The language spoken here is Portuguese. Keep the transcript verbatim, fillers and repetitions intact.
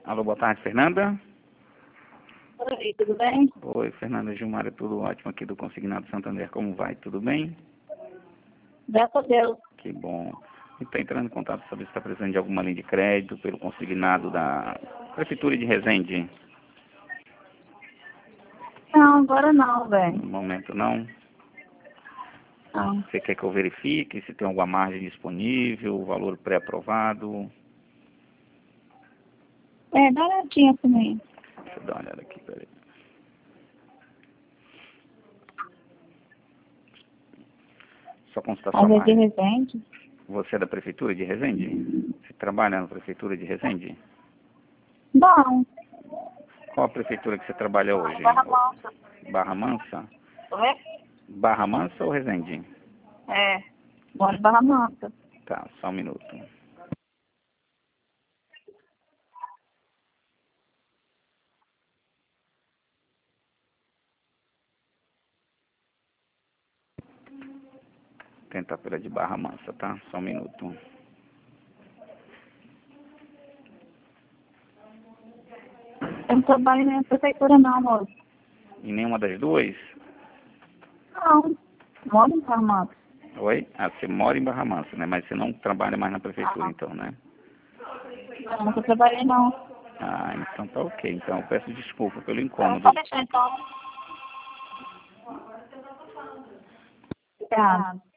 Alô, boa tarde, Fernanda. Oi, tudo bem? Oi, Fernanda Gilmar, tudo ótimo aqui do Consignado Santander. Como vai? Tudo bem? Graças a Deus. Que bom. Está entrando em contato para saber se está precisando de alguma linha de crédito pelo consignado da Prefeitura de Resende. Não, agora não, velho. No momento não. Não. Você quer que eu verifique se tem alguma margem disponível, valor pré-aprovado? É, dá uma olhadinha também. Deixa eu dar uma olhada aqui, peraí. Só consultar sua Às vezes de margem. Resende. Você é da Prefeitura de Resende? Você trabalha na Prefeitura de Resende? Não. Qual a prefeitura que você trabalha hoje? Barra Mansa. Barra Mansa? Oi? Barra Mansa ou Resende? É. Moro em Barra Mansa. Tá, só um minuto. Tentar pela de Barra Mansa, tá? Só um minuto. Eu não trabalho na prefeitura não, moço. Em nenhuma das duas? Não. Moro em Barra Mansa. Oi? Ah, você mora em Barra Mansa, né? Mas você não trabalha mais na prefeitura, Ah. então, né? Eu nunca trabalhei não. Ah, então tá ok. Então eu peço desculpa pelo Então, incômodo. pode deixar então. Obrigada.